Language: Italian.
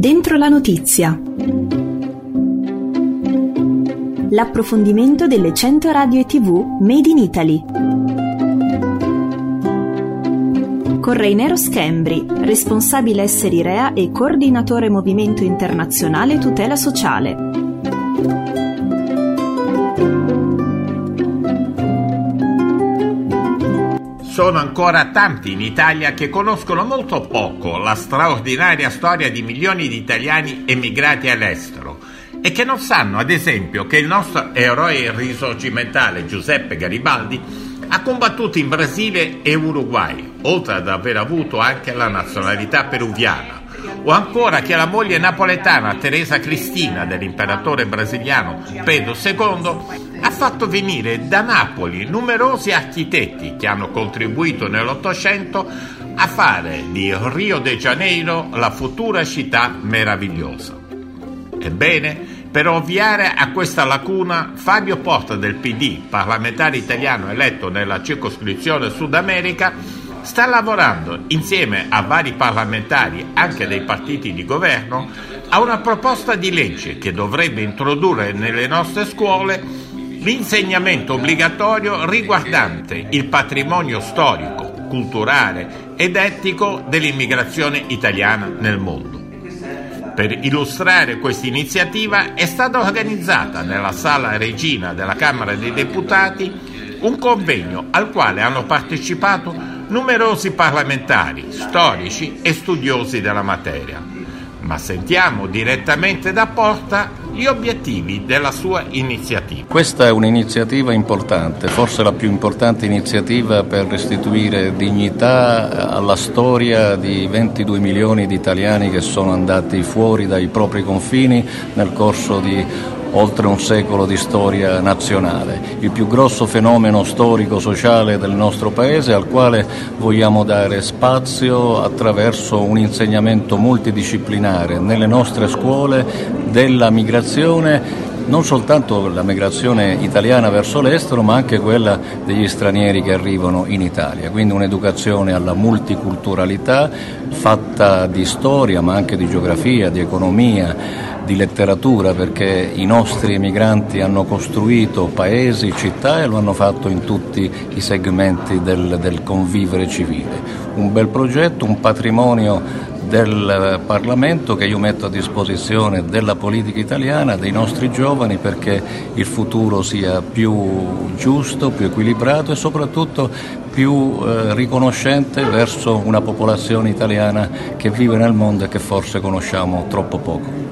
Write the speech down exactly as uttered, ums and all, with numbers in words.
Dentro la notizia. L'approfondimento delle cento radio e tivù Made in Italy. Con Reinero Schembri, responsabile esseri Rea e coordinatore Movimento Internazionale Tutela Sociale. Sono ancora tanti in Italia che conoscono molto poco la straordinaria storia di milioni di italiani emigrati all'estero e che non sanno, ad esempio, che il nostro eroe risorgimentale Giuseppe Garibaldi ha combattuto in Brasile e Uruguay, oltre ad aver avuto anche la nazionalità peruviana, o ancora che la moglie napoletana Teresa Cristina dell'imperatore brasiliano Pedro secondo ha fatto venire da Napoli numerosi architetti che hanno contribuito nell'Ottocento a fare di Rio de Janeiro la futura città meravigliosa. Ebbene, per ovviare a questa lacuna, Fabio Porta del P D, parlamentare italiano eletto nella circoscrizione Sud America, sta lavorando insieme a vari parlamentari, anche dei partiti di governo, a una proposta di legge che dovrebbe introdurre nelle nostre scuole l'insegnamento obbligatorio riguardante il patrimonio storico, culturale ed etico dell'immigrazione italiana nel mondo. Per illustrare questa iniziativa è stata organizzata nella Sala Regina della Camera dei Deputati un convegno al quale hanno partecipato numerosi parlamentari, storici e studiosi della materia. Ma sentiamo direttamente da Porta gli obiettivi della sua iniziativa. Questa è un'iniziativa importante, forse la più importante iniziativa per restituire dignità alla storia di ventidue milioni di italiani che sono andati fuori dai propri confini nel corso di oltre un secolo di storia nazionale, il più grosso fenomeno storico-sociale del nostro Paese al quale vogliamo dare spazio attraverso un insegnamento multidisciplinare nelle nostre scuole della migrazione, non soltanto la migrazione italiana verso l'estero, ma anche quella degli stranieri che arrivano in Italia. Quindi un'educazione alla multiculturalità fatta di storia, ma anche di geografia, di economia, di letteratura, perché i nostri emigranti hanno costruito paesi, città e lo hanno fatto in tutti i segmenti del, del convivere civile. Un bel progetto, un patrimonio del Parlamento che io metto a disposizione della politica italiana, dei nostri giovani, perché il futuro sia più giusto, più equilibrato e soprattutto più eh, riconoscente verso una popolazione italiana che vive nel mondo e che forse conosciamo troppo poco.